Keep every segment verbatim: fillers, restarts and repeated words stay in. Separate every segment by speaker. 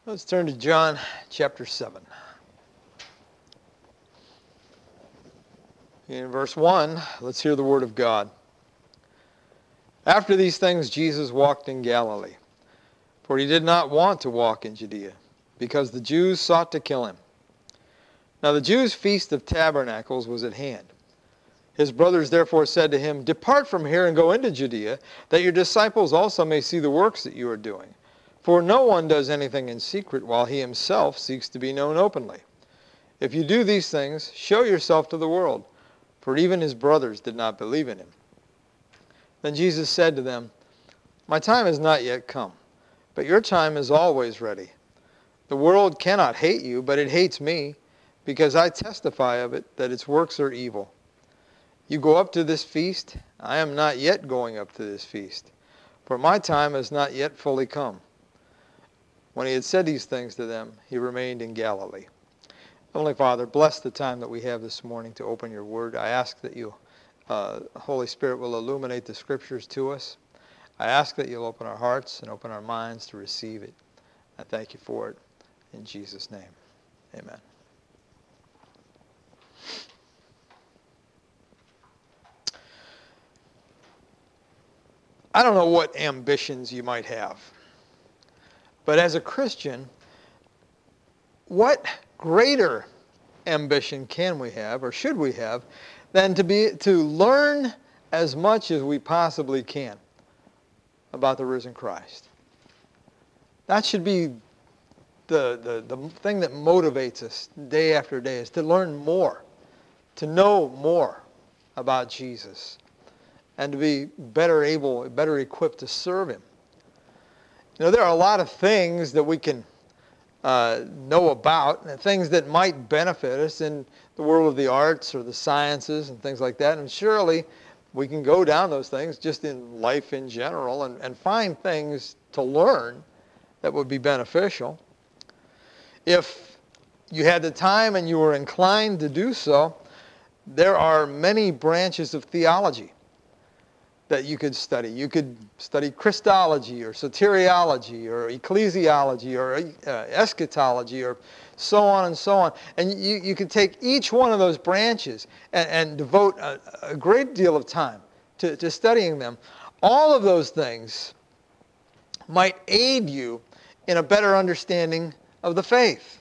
Speaker 1: Let's turn to John chapter seven. In verse one, let's hear the word of God. After these things, Jesus walked in Galilee, for he did not want to walk in Judea, because the Jews sought to kill him. Now the Jews' feast of tabernacles was at hand. His brothers therefore said to him, "Depart from here and go into Judea, that your disciples also may see the works that you are doing. For no one does anything in secret while he himself seeks to be known openly. If you do these things, show yourself to the world." For even his brothers did not believe in him. Then Jesus said to them, "My time has not yet come, but your time is always ready. The world cannot hate you, but it hates me, because I testify of it that its works are evil. You go up to this feast. I am not yet going up to this feast, for my time has not yet fully come." When he had said these things to them, he remained in Galilee. Heavenly Father, bless the time that we have this morning to open your word. I ask that you, uh, Holy Spirit, will illuminate the scriptures to us. I ask that you'll open our hearts and open our minds to receive it. I thank you for it. In Jesus' name, amen. I don't know what ambitions you might have, but as a Christian, what greater ambition can we have, or should we have, than to be to learn as much as we possibly can about the risen Christ? That should be the, the, the thing that motivates us day after day, is to learn more, to know more about Jesus, and to be better able, better equipped to serve him. You know, there are a lot of things that we can Uh, know about, and things that might benefit us in the world of the arts or the sciences and things like that. And surely we can go down those things just in life in general and, and find things to learn that would be beneficial. If you had the time and you were inclined to do so, there are many branches of theology that you could study. You could study Christology or soteriology or ecclesiology or uh, eschatology or so on and so on. And you, you could take each one of those branches and, and devote a, a great deal of time to, to studying them. All of those things might aid you in a better understanding of the faith.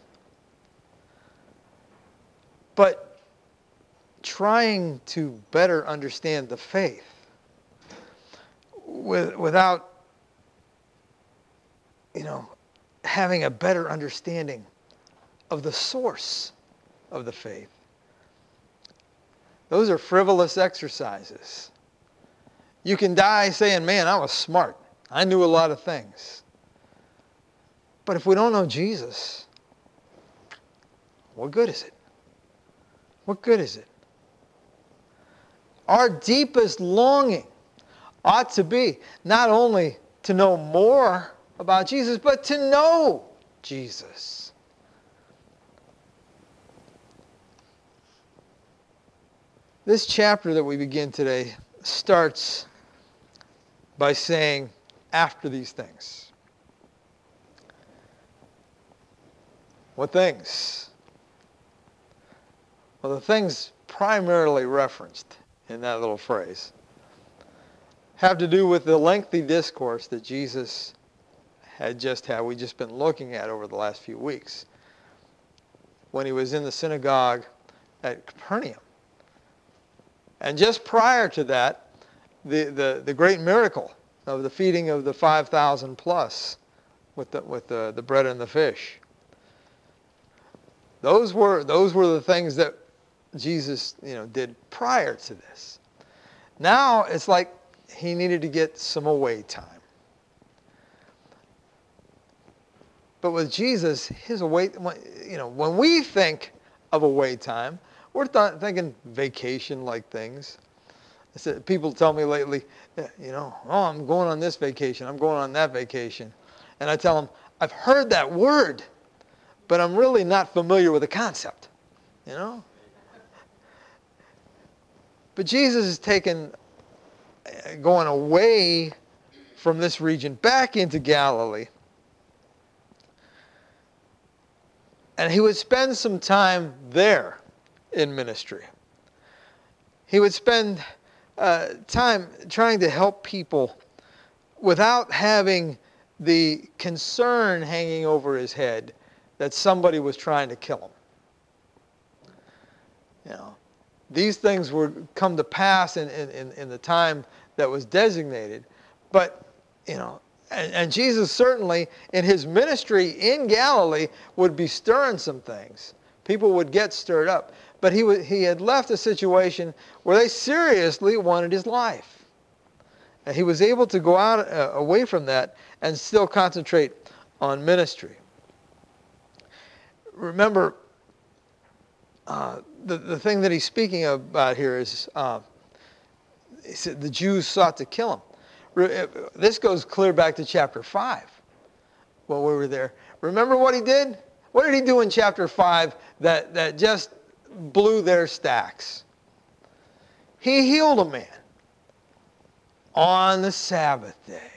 Speaker 1: But trying to better understand the faith With, without, you know, having a better understanding of the source of the faith, those are frivolous exercises. You can die saying, "Man, I was smart. I knew a lot of things." But if we don't know Jesus, what good is it? What good is it? Our deepest longing ought to be not only to know more about Jesus, but to know Jesus. This chapter that we begin today starts by saying, "After these things." What things? Well, the things primarily referenced in that little phrase have to do with the lengthy discourse that Jesus had just had, we've just been looking at over the last few weeks, when he was in the synagogue at Capernaum. And just prior to that, the, the, the great miracle of the feeding of the five thousand plus with the, with the, the bread and the fish. Those were, those were the things that Jesus, you know, did prior to this. Now it's like he needed to get some away time. But with Jesus, his away, you know, when we think of away time, we're th- thinking vacation-like things. I said, people tell me lately, you know, "Oh, I'm going on this vacation, I'm going on that vacation." And I tell them, I've heard that word, but I'm really not familiar with the concept, you know? But Jesus has taken going away from this region back into Galilee And he would spend some time there in ministry. He would spend uh, time trying to help people without having the concern hanging over his head that somebody was trying to kill him. You know, these things would come to pass in, in, in the time that was designated. But, you know, and, and Jesus certainly in his ministry in Galilee would be stirring some things. People would get stirred up. But he, w- he had left a situation where they seriously wanted his life. And he was able to go out uh, away from that and still concentrate on ministry. Remember, uh, the, the thing that he's speaking about here is uh, he said the Jews sought to kill him. Re- this goes clear back to chapter five when we were there. Remember what he did? What did he do in chapter five that, that just blew their stacks? He healed a man on the Sabbath day.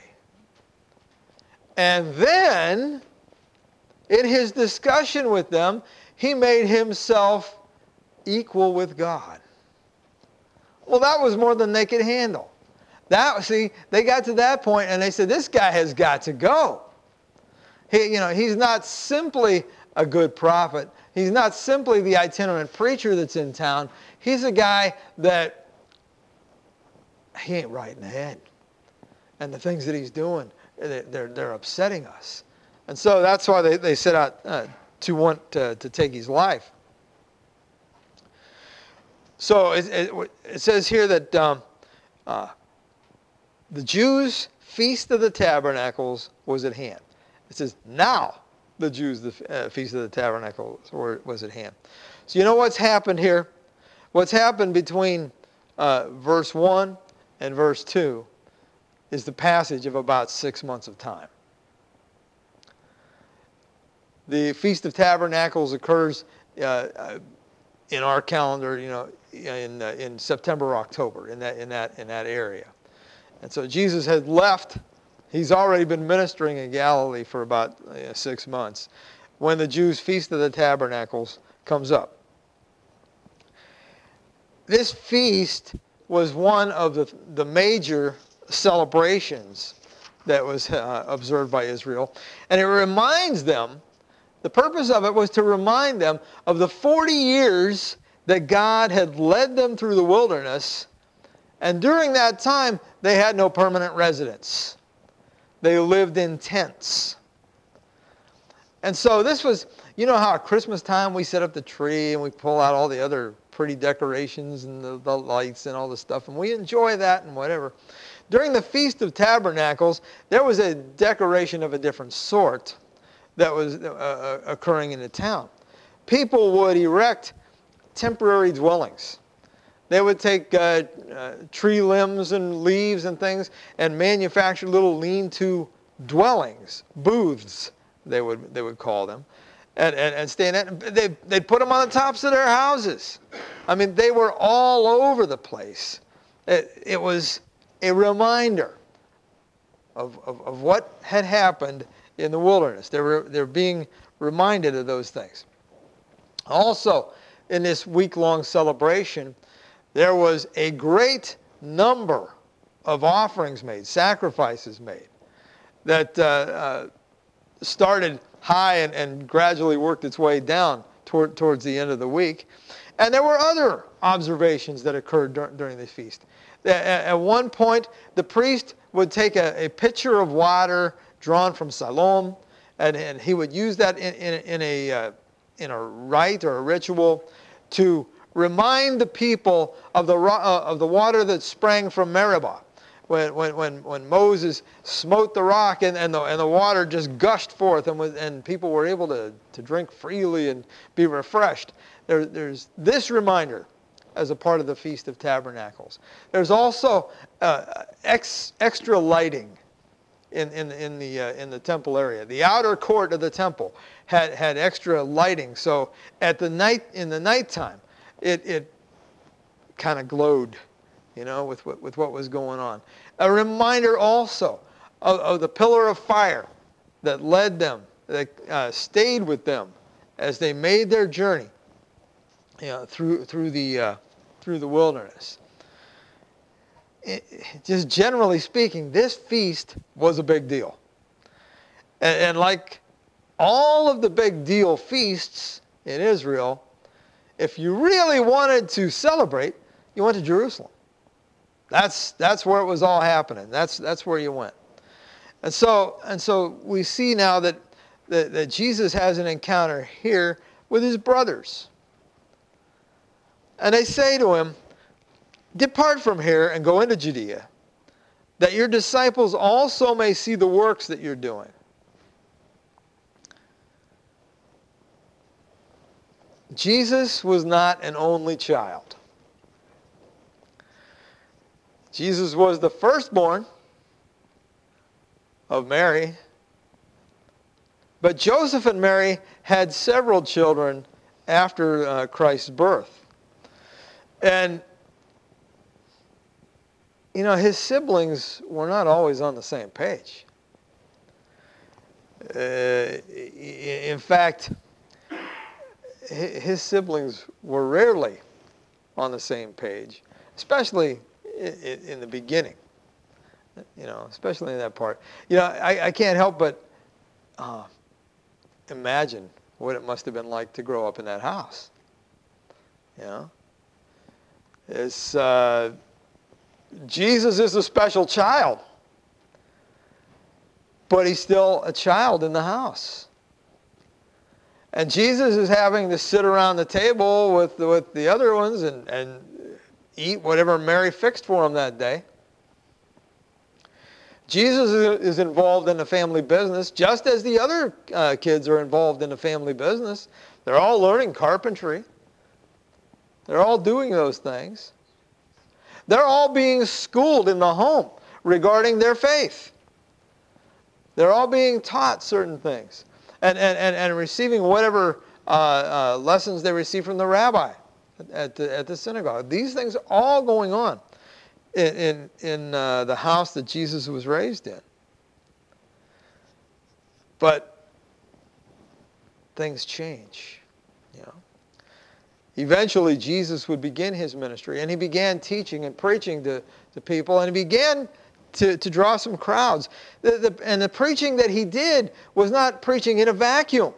Speaker 1: And then, in his discussion with them, he made himself equal with God. Well, that was more than they could handle. That, see, they got to that point and they said, this guy has got to go. He, you know, he's not simply a good prophet. He's not simply the itinerant preacher that's in town. He's a guy that he ain't right in the head. And the things that he's doing, they're, they're upsetting us. And so that's why they, they set out uh, to want to, to take his life. So it, it, it says here that um, uh, the Jews' Feast of the Tabernacles was at hand. It says, now the Jews' the uh, Feast of the Tabernacles was at hand. So you know what's happened here? What's happened between uh, verse one and verse two is the passage of about six months of time. The Feast of Tabernacles occurs uh, uh, in our calendar, you know, in uh, in September or October, in that in that in that area. And so Jesus had left. He's already been ministering in Galilee for about uh, six months when the Jews' Feast of the Tabernacles comes up. This feast was one of the, the major celebrations that was uh, observed by Israel. And it reminds them, the purpose of it was to remind them of the forty years that God had led them through the wilderness. And during that time, they had no permanent residence. They lived in tents. And so this was, you know how at Christmas time we set up the tree and we pull out all the other pretty decorations and the, the lights and all the stuff, and we enjoy that and whatever. During the Feast of Tabernacles, there was a decoration of a different sort that was uh, occurring in the town. People would erect temporary dwellings. They would take uh, uh, tree limbs and leaves and things and manufacture little lean-to dwellings, booths, they would they would call them, and, and, and stay in it. They, they'd put them on the tops of their houses. I mean, they were all over the place. It, it was a reminder of, of, of what had happened in the wilderness. They were, they were being reminded of those things. Also, in this week-long celebration, there was a great number of offerings made, sacrifices made, that uh, uh, started high and, and gradually worked its way down toward, towards the end of the week. And there were other observations that occurred dur- during the feast. At, at one point, the priest would take a, a pitcher of water drawn from Siloam, and, and he would use that in, in, in, a, uh, in a rite or a ritual to remind the people of the uh, of the water that sprang from Meribah, when when when, when Moses smote the rock and, and the and the water just gushed forth, and was, and people were able to, to drink freely and be refreshed. There, there's this reminder as a part of the Feast of Tabernacles. There's also uh, ex, extra lighting in in in the uh, in the temple area. The outer court of the temple had had extra lighting, so at the night in the nighttime, It, it kind of glowed, you know, with what, with what was going on. A reminder also of, of the pillar of fire that led them, that uh, stayed with them as they made their journey, you know, through through the uh, through the wilderness. It, just generally speaking, this feast was a big deal. And, and like all of the big deal feasts in Israel, if you really wanted to celebrate, you went to Jerusalem. That's that's where it was all happening. That's that's where you went. And so and so we see now that, that, that Jesus has an encounter here with his brothers. And they say to him, "Depart from here and go into Judea, that your disciples also may see the works that you're doing." Jesus was not an only child. Jesus was the firstborn of Mary. But Joseph and Mary had several children after uh, Christ's birth. And, you know, his siblings were not always on the same page. Uh, in fact, his siblings were rarely on the same page, especially in the beginning, you know, especially in that part. You know, I, I can't help but uh, imagine what it must have been like to grow up in that house. You know, it's uh, Jesus is a special child, but he's still a child in the house. And Jesus is having to sit around the table with, with the other ones and, and eat whatever Mary fixed for him that day. Jesus is involved in the family business just as the other uh, kids are involved in the family business. They're all learning carpentry. They're all doing those things. They're all being schooled in the home regarding their faith. They're all being taught certain things. And, and, and, and receiving whatever uh, uh, lessons they receive from the rabbi at the, at the synagogue. These things are all going on in, in, in uh, the house that Jesus was raised in. But things change. You know. Eventually, Jesus would begin his ministry, and he began teaching and preaching to, to people, and he began To, to draw some crowds. The, the, and the preaching that he did was not preaching in a vacuum.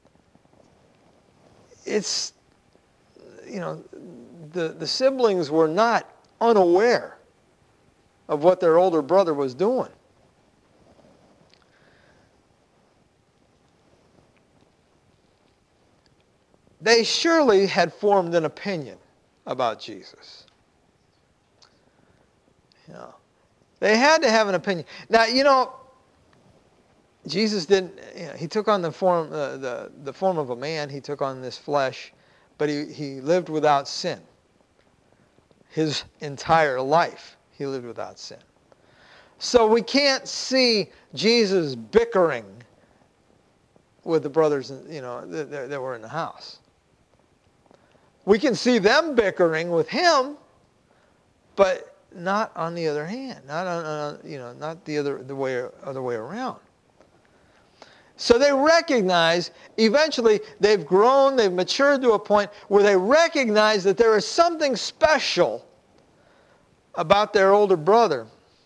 Speaker 1: It's, you know, the, the siblings were not unaware of what their older brother was doing. They surely had formed an opinion about Jesus. You know. They had to have an opinion. Now, you know, Jesus didn't, you know, he took on the form, uh, the, the form of a man. He took on this flesh, but he, he lived without sin. His entire life, he lived without sin. So we can't see Jesus bickering with the brothers, you know, that, that were in the house. We can see them bickering with him, but not on the other hand, not on, on you know, not the other the way other way around. So they recognize, eventually they've grown, they've matured to a point where they recognize that there is something special about their older brother.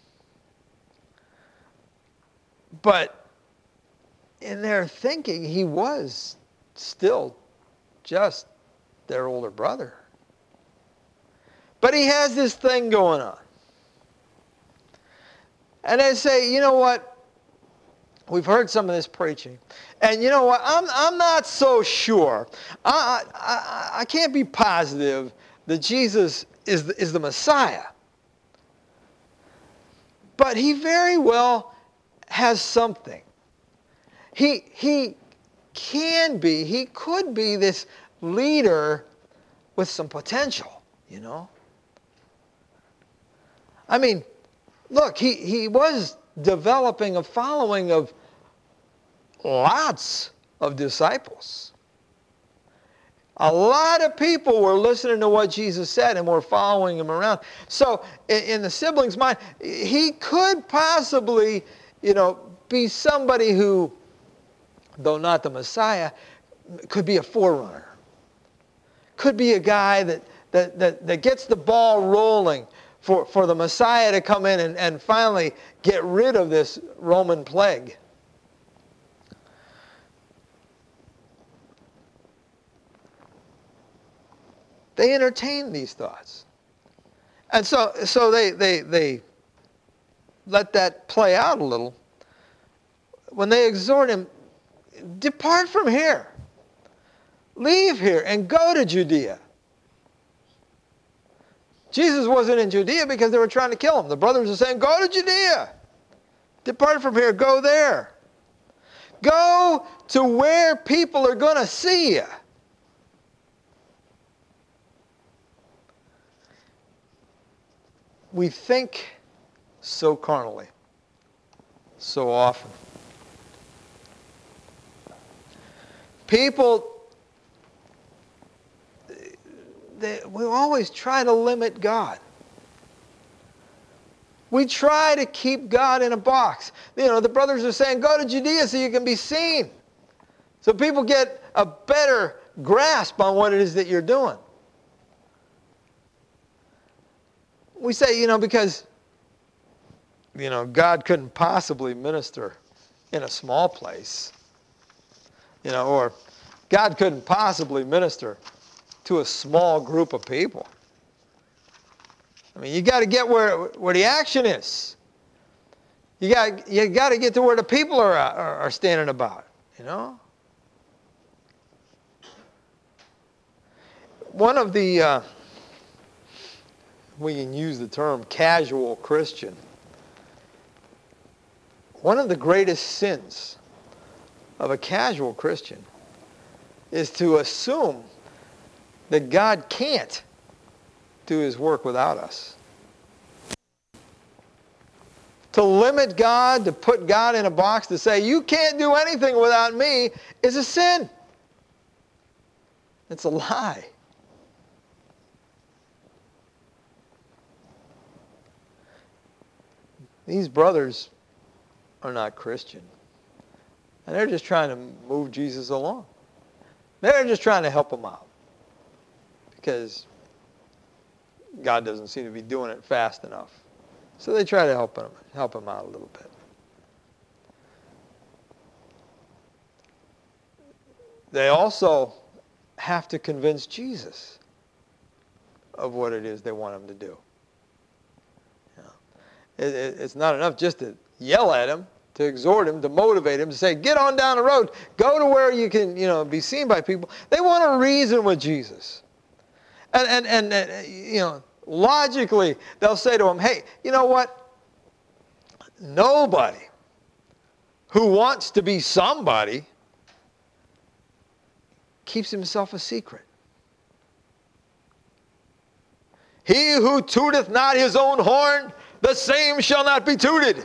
Speaker 1: But in their thinking, he was still just their older brother. But he has this thing going on. And they say, you know what? We've heard some of this preaching. And you know what? I'm, I'm not so sure. I, I, I can't be positive that Jesus is the, is the Messiah. But he very well has something. He, he can be, he could be this leader with some potential, you know? I mean, look, he, he was developing a following of lots of disciples. A lot of people were listening to what Jesus said and were following him around. So in, in the siblings' mind, he could possibly, you know, be somebody who, though not the Messiah, could be a forerunner. Could be a guy that, that, that, that gets the ball rolling for, for the Messiah to come in and, and finally get rid of this Roman plague. They entertain these thoughts. And so, so they, they, they let that play out a little when they exhort him, depart from here. Leave here and go to Judea. Jesus wasn't in Judea because they were trying to kill him. The brothers are saying, go to Judea. Depart from here, go there. Go to where people are going to see you. We think so carnally, so often. People, they, we always try to limit God. We try to keep God in a box. You know, the brothers are saying, go to Judea so you can be seen. So people get a better grasp on what it is that you're doing. We say, you know, because, you know, God couldn't possibly minister in a small place. You know, or God couldn't possibly minister to a small group of people. I mean, you got to get where, where the action is. You got you got to get to where the people are, are, are standing about, you know. One of the, uh, we can use the term casual Christian. One of the greatest sins of a casual Christian is to assume that God can't do his work without us. To limit God, to put God in a box, to say, you can't do anything without me, is a sin. It's a lie. These brothers are not Christian. And they're just trying to move Jesus along. They're just trying to help him out. Because God doesn't seem to be doing it fast enough. So they try to help him, help him out a little bit. They also have to convince Jesus of what it is they want him to do. You know, it, it, it's not enough just to yell at him, to exhort him, to motivate him, to say, get on down the road, go to where you can, you know, be seen by people. They want to reason with Jesus. And, and, and, and you know, logically, they'll say to him, hey, you know what? Nobody who wants to be somebody keeps himself a secret. He who tooteth not his own horn, the same shall not be tooted.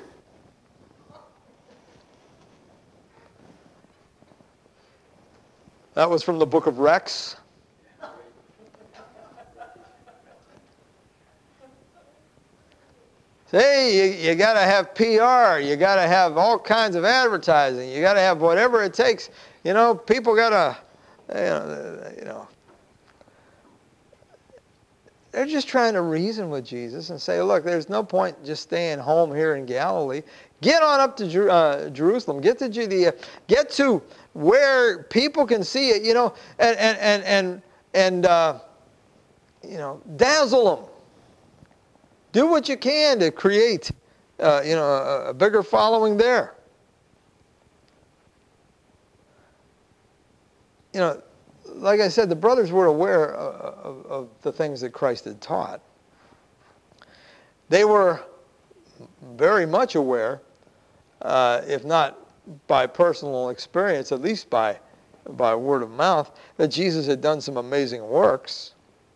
Speaker 1: That was from the book of Rex. Hey, you, you got to have P R. You got to have all kinds of advertising. You got to have whatever it takes. You know, people got to, you know, you know. They're just trying to reason with Jesus and say, look, there's no point just staying home here in Galilee. Get on up to Jer- uh, Jerusalem. Get to Judea. Get to where people can see it, you know, and, and, and, and, and uh, you know, dazzle them. Do what you can to create, uh, you know, a, a bigger following there. You know, like I said, the brothers were aware of, of, of the things that Christ had taught. They were very much aware, uh, if not by personal experience, at least by, by word of mouth, that Jesus had done some amazing works.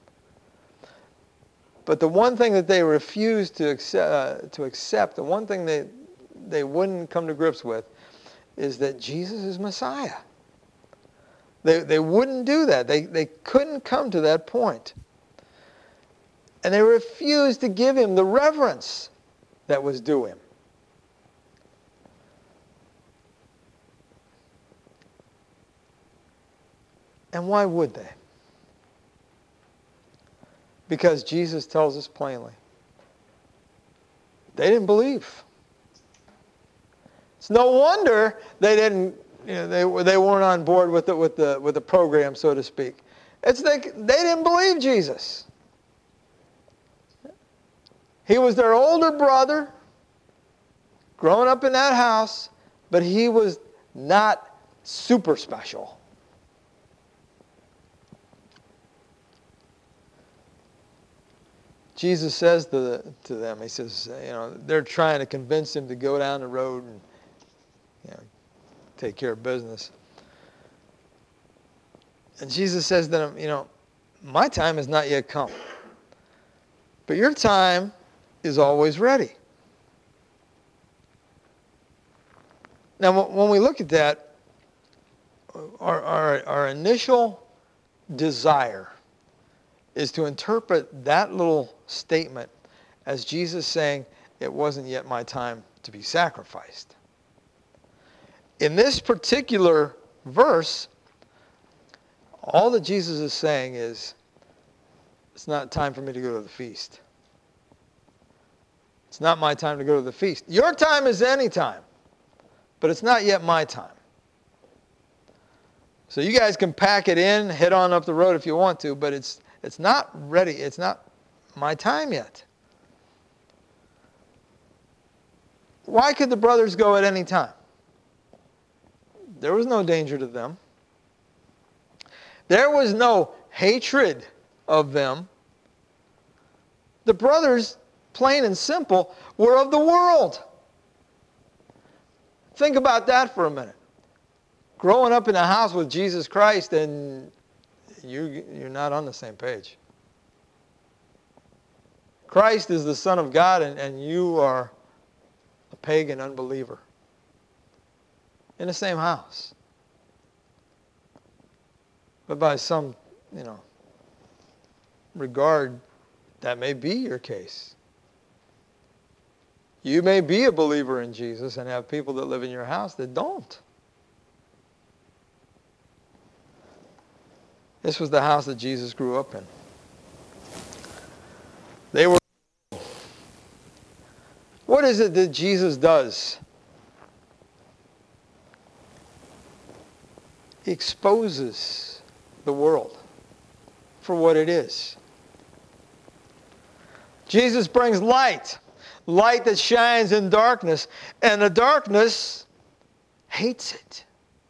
Speaker 1: But the one thing that they refused to accept, uh, to accept, the one thing they, they wouldn't come to grips with, is that Jesus is Messiah. They, they wouldn't do that. They, they couldn't come to that point. And they refused to give him the reverence that was due him. And why would they? Because Jesus tells us plainly, they didn't believe. It's no wonder they didn't, you know, they, they weren't on board with the, with the, with the program, so to speak. It's they, they didn't believe Jesus. He was their older brother, growing up in that house, but he was not super special. Jesus says to, the, to them, he says, you know, they're trying to convince him to go down the road and, you know, take care of business. And Jesus says to them, you know, my time has not yet come, but your time is always ready. Now, when we look at that, our, our, our initial desire is to interpret that little statement as Jesus saying, it wasn't yet my time to be sacrificed. In this particular verse, all that Jesus is saying is, it's not time for me to go to the feast. It's not my time to go to the feast. Your time is any time, but it's not yet my time. So you guys can pack it in, head on up the road if you want to, but it's it's not ready. It's not my time yet. Why could the brothers go at any time? There was no danger to them. There was no hatred of them. The brothers, plain and simple, were of the world. Think about that for a minute. Growing up in a house with Jesus Christ and you, you're not on the same page. Christ is the Son of God and, and you are a pagan unbeliever. In the same house. But by some, you know, regard, that may be your case. You may be a believer in Jesus and have people that live in your house that don't. This was the house that Jesus grew up in. They were. What is it that Jesus does? He exposes the world for what it is. Jesus brings light, light that shines in darkness, and the darkness hates it.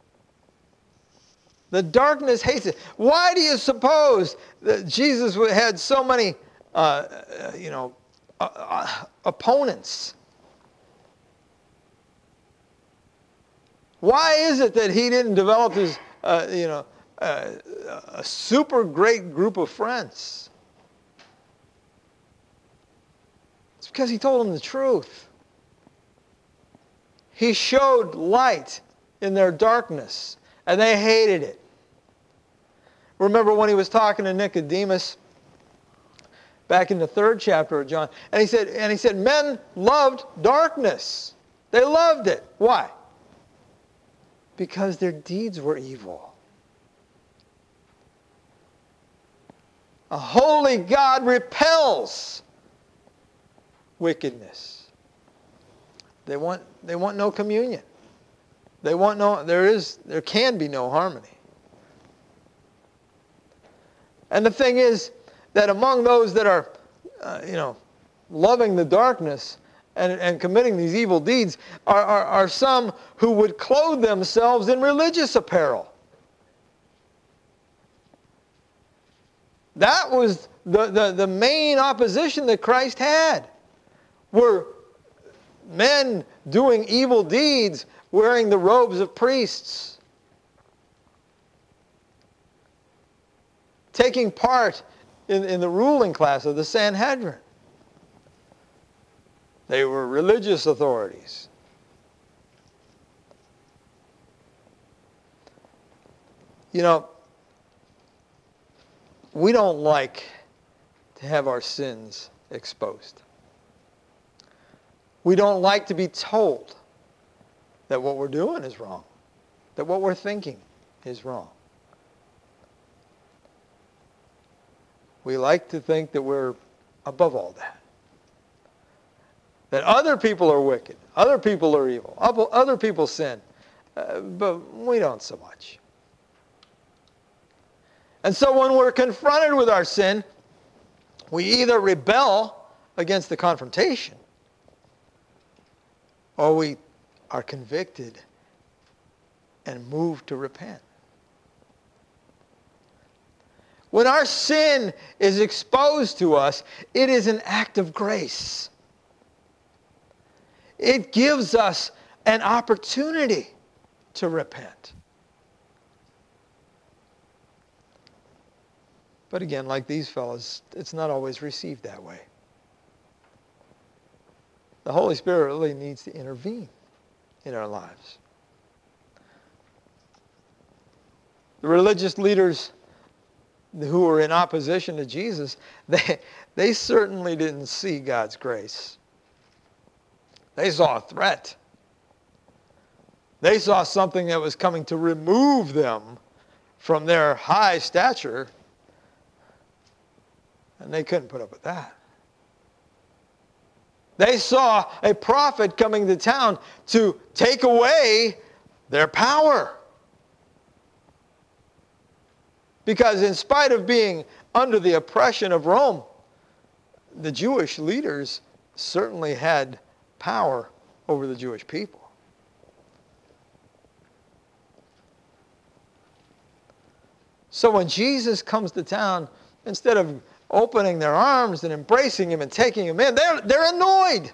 Speaker 1: The darkness hates it. Why do you suppose that Jesus had so many, uh, you know, uh, uh, opponents? Why is it that he didn't develop his, uh, you know, uh, a super great group of friends? It's because he told them the truth. He showed light in their darkness, and they hated it. Remember when he was talking to Nicodemus back in the third chapter of John, and he said, and he said, men loved darkness. They loved it. Why? Because their deeds were evil. A holy God repels wickedness. They want, they want no communion. They want no, there is, there can be no harmony. And the thing is that among those that are, uh, you know, loving the darkness and, and committing these evil deeds are, are, are some who would clothe themselves in religious apparel. That was the, the, the main opposition that Christ had. Were men doing evil deeds wearing the robes of priests. Taking part in, in the ruling class of the Sanhedrin. They were religious authorities. You know, we don't like to have our sins exposed. We don't like to be told that what we're doing is wrong, that what we're thinking is wrong. We like to think that we're above all that. That other people are wicked, other people are evil, other people sin, uh, but we don't so much. And so when we're confronted with our sin, we either rebel against the confrontation, or we are convicted and moved to repent. When our sin is exposed to us, it is an act of grace. It gives us an opportunity to repent. But again, like these fellows, it's not always received that way. The Holy Spirit really needs to intervene in our lives. The religious leaders who were in opposition to Jesus, they, they certainly didn't see God's grace. They saw a threat. They saw something that was coming to remove them from their high stature, and they couldn't put up with that. They saw a prophet coming to town to take away their power. Because in spite of being under the oppression of Rome, the Jewish leaders certainly had power over the Jewish people. So when Jesus comes to town, instead of opening their arms and embracing him and taking him in, they're, they're annoyed.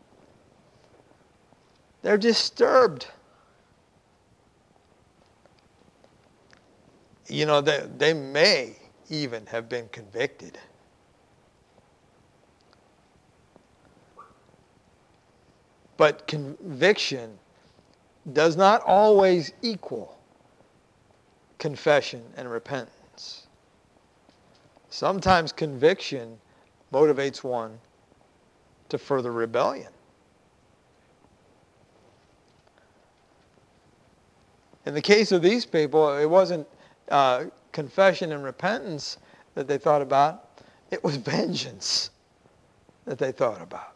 Speaker 1: They're disturbed. You know, they, they may even have been convicted. But conviction does not always equal confession and repentance. Sometimes conviction motivates one to further rebellion. In the case of these people, it wasn't uh, confession and repentance that they thought about. It was vengeance that they thought about.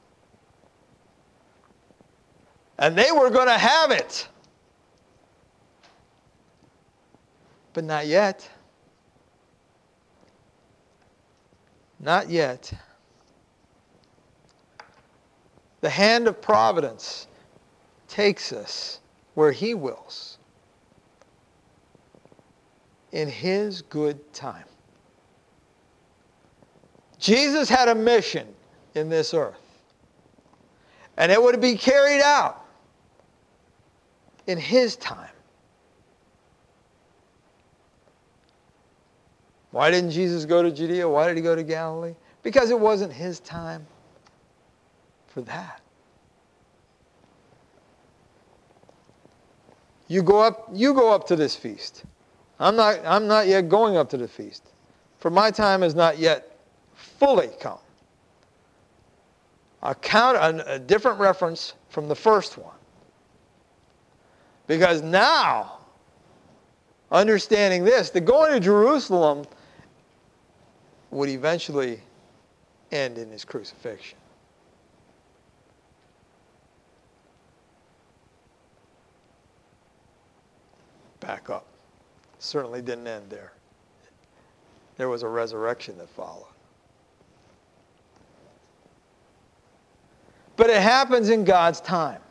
Speaker 1: And they were going to have it. But not yet. Not yet. The hand of providence takes us where he wills, in his good time. Jesus had a mission in this earth, and it would be carried out in his time. Why didn't Jesus go to Judea? Why did he go to Galilee? Because it wasn't his time for that. You go up, you go up to this feast. I'm not, I'm not yet going up to the feast, for my time has not yet fully come. A, count, a, a different reference from the first one. Because now, understanding this, that going to Jerusalem would eventually end in his crucifixion. Back up. Certainly didn't end there. There was a resurrection that followed. But it happens in God's time.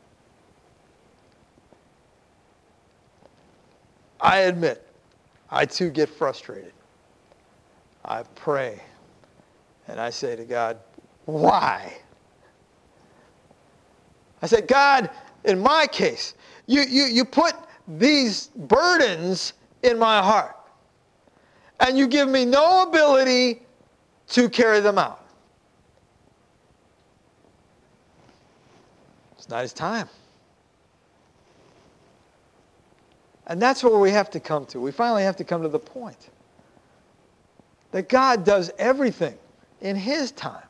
Speaker 1: I admit, I too get frustrated. I pray and I say to God, why? I say, God, in my case, you, you, you put these burdens in my heart, and you give me no ability to carry them out. It's not his time. And that's where we have to come to. We finally have to come to the point that God does everything in his time.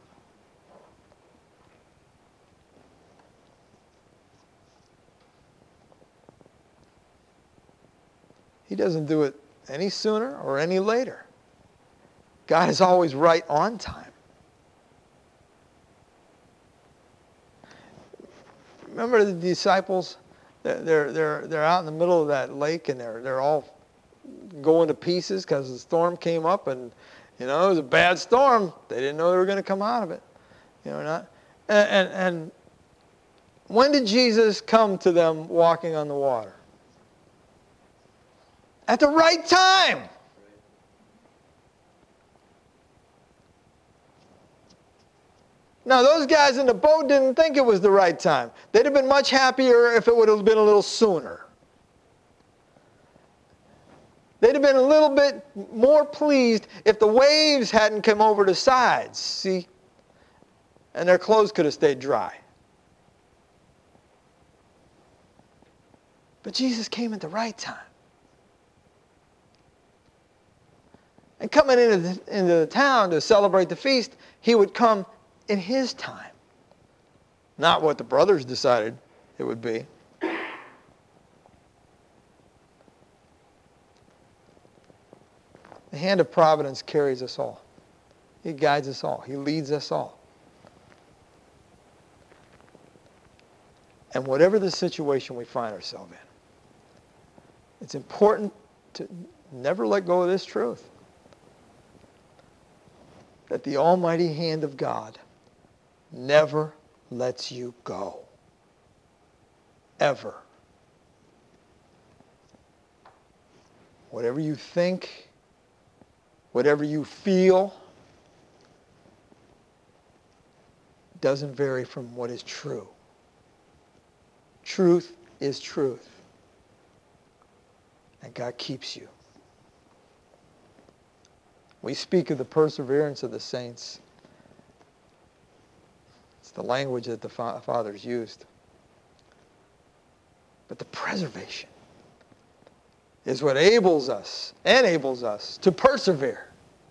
Speaker 1: He doesn't do it any sooner or any later. God is always right on time. Remember the disciples? They're, they're, they're out in the middle of that lake, and they're, they're all going to pieces because the storm came up, and you know, it was a bad storm. They didn't know they were going to come out of it. You know, not. And, and, and when did Jesus come to them walking on the water? At the right time. Now, those guys in the boat didn't think it was the right time. They'd have been much happier if it would have been a little sooner. They'd have been a little bit more pleased if the waves hadn't come over the sides, see? And their clothes could have stayed dry. But Jesus came at the right time. And coming into the, into the town to celebrate the feast, he would come in his time. Not what the brothers decided it would be. The hand of providence carries us all. He guides us all. He leads us all. And whatever the situation we find ourselves in, it's important to never let go of this truth. That the almighty hand of God never lets you go. Ever. Whatever you think, whatever you feel, doesn't vary from what is true. Truth is truth. And God keeps you. We speak of the perseverance of the saints. It's the language that the fathers used. But the preservation is what enables us, enables us to persevere.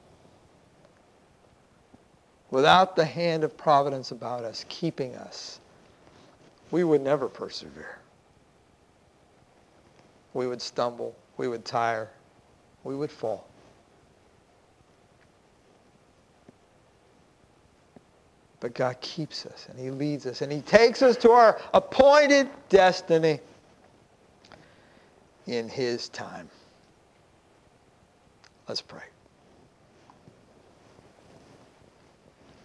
Speaker 1: Without the hand of providence about us, keeping us, we would never persevere. We would stumble, we would tire, we would fall. But God keeps us, and he leads us, and he takes us to our appointed destiny in his time. Let's pray.